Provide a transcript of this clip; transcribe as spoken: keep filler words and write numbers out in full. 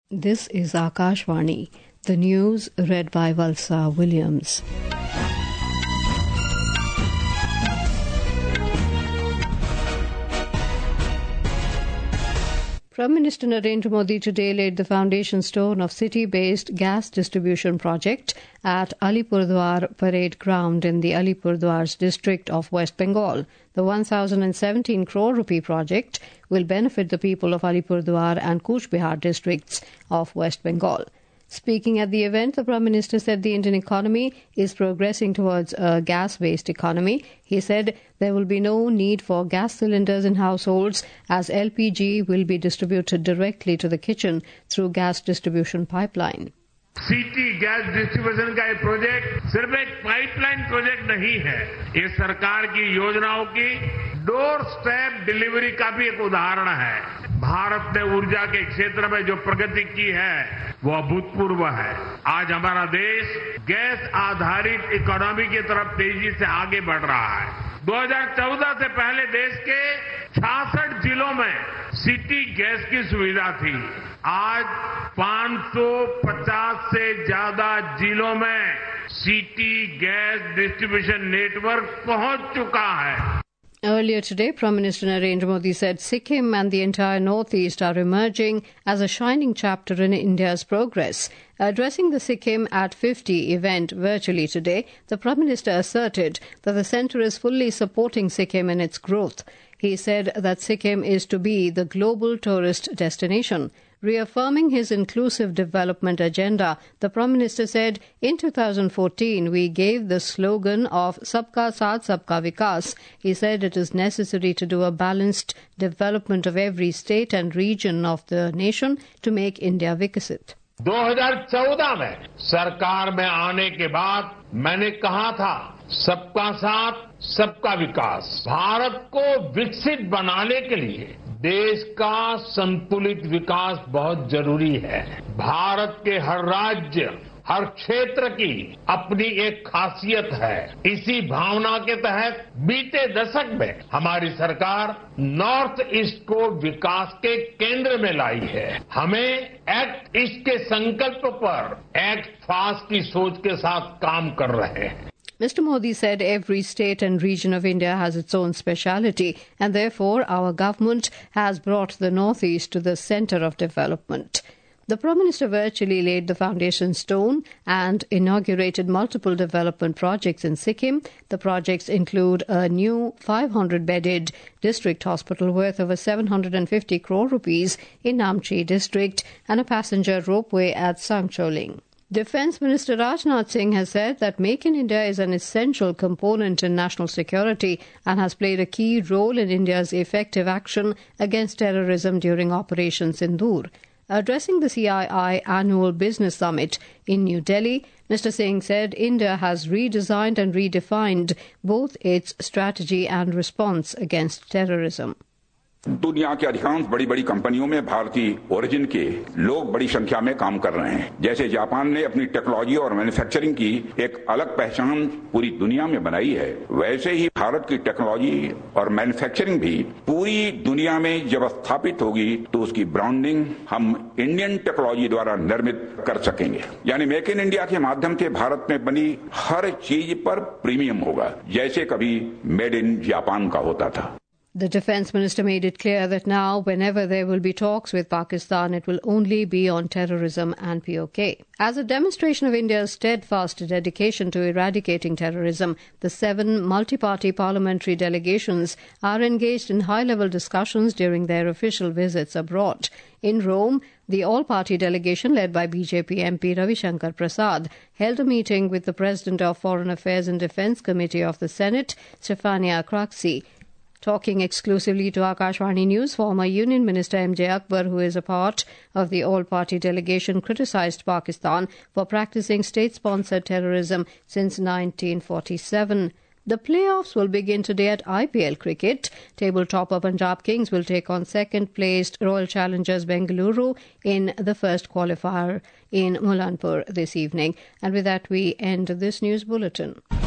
This is Akashvani. The news read by Valsa Williams. Prime Minister Narendra Modi today laid the foundation stone of city-based gas distribution project at Alipurdwar Parade Ground in the Alipurdwar district of West Bengal. The one thousand seventeen crore rupee project will benefit the people of Alipurdwar and Cooch Behar districts of West Bengal. Speaking at the event, the Prime Minister said the Indian economy is progressing towards a gas-based economy. He said there will be no need for gas cylinders in households as L P G will be distributed directly to the kitchen through gas distribution pipeline. City gas distribution का ये project सिर्फ एक pipeline project नहीं है, ये सरकार की योजनाओं की डोर स्टेप डिलीवरी का भी एक उदाहरण है। भारत ने ऊर्जा के क्षेत्र में जो प्रगति की है वो अभूतपूर्व है। आज हमारा देश गैस आधारित इकोनॉमी की तरफ तेजी से आगे बढ़ रहा है। दो हज़ार चौदह से पहले देश के छियासठ जिलों में सिटी गैस की सुविधा थी। आज पाँच सौ पचास से ज्यादा जिलों में सिटी गैस डिस्ट्रीब्यूशन नेटवर्क पहुंच चुका है। Earlier today, Prime Minister Narendra Modi said Sikkim and the entire Northeast are emerging as a shining chapter in India's progress. Addressing the Sikkim at fifty event virtually today, the Prime Minister asserted that the centre is fully supporting Sikkim in its growth. He said that Sikkim is to be the global tourist destination. Reaffirming his inclusive development agenda, the Prime Minister said, in two thousand fourteen, we gave the slogan of Sabka Saath Sabka Vikas. He said it is necessary to do a balanced development of every state and region of the nation to make India Vikasit. दो हज़ार चौदह में सरकार में आने के बाद मैंने कहा था सबका साथ सबका विकास। भारत को विकसित बनाने के लिए देश का संतुलित विकास बहुत जरूरी है। भारत के हर राज्य हर क्षेत्र की अपनी एक खासियत है। इसी भावना के तहत बीते दशक में हमारी सरकार नॉर्थ ईस्ट को विकास के केंद्र में लाई है। हमें एक्ट ईस्ट के संकल्प पर एक्ट फास्ट की सोच के साथ काम कर रहे हैं। Mister Modi said every state and region of India has its own speciality and therefore our government has brought the Northeast to the centre of development. The Prime Minister virtually laid the foundation stone and inaugurated multiple development projects in Sikkim. The projects include a new five hundred bedded district hospital worth over seven hundred fifty crore rupees in Namchi district and a passenger ropeway at Sangcholing. Defence Minister Rajnath Singh has said that Make in India is an essential component in national security and has played a key role in India's effective action against terrorism during Operation Sindoor. Addressing the C I I Annual Business Summit in New Delhi, Mister Singh said India has redesigned and redefined both its strategy and response against terrorism. दुनिया के अधिकांश बड़ी बड़ी कंपनियों में भारतीय origin के लोग बड़ी संख्या में काम कर रहे हैं। जैसे जापान ने अपनी टेक्नोलॉजी और मैन्युफैक्चरिंग की एक अलग पहचान पूरी दुनिया में बनाई है, वैसे ही भारत की टेक्नोलॉजी और मैन्युफैक्चरिंग भी पूरी दुनिया में जब स्थापित होगी तो उसकी ब्रांडिंग हम इंडियन टेक्नोलॉजी द्वारा निर्मित कर सकेंगे। यानी मेक इन इंडिया के माध्यम से भारत में बनी हर चीज पर प्रीमियम होगा, जैसे कभी मेड इन जापान का होता था। The Defence Minister made it clear that now, whenever there will be talks with Pakistan, it will only be on terrorism and P O K. As a demonstration of India's steadfast dedication to eradicating terrorism, the seven multi-party parliamentary delegations are engaged in high-level discussions during their official visits abroad. In Rome, the all-party delegation led by B J P M P Ravi Shankar Prasad held a meeting with the President of Foreign Affairs and Defence Committee of the Senate, Stefania Craxi. Talking exclusively to Akashvani News, former Union Minister M J Akbar, who is a part of the all-party delegation, criticised Pakistan for practising state-sponsored terrorism since nineteen forty-seven. The playoffs will begin today at I P L cricket. Table topper Punjab Kings will take on second-placed Royal Challengers Bengaluru in the first qualifier in Mulanpur this evening. And with that, we end this news bulletin.